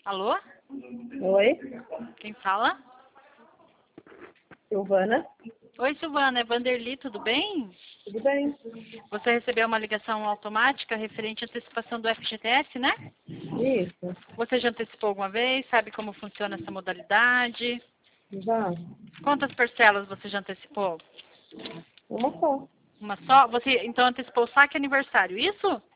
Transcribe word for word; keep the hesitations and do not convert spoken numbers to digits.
Alô? Oi, Quem fala? Silvana. Oi, Silvana, é Vanderly, tudo bem? Tudo bem? Você recebeu uma ligação automática referente à antecipação do F G T S, né? Isso, Você já antecipou alguma vez? Sabe como funciona essa modalidade? já. Quantas parcelas você já antecipou? Uma só. Uma só? Você então antecipou o saque e aniversário, isso?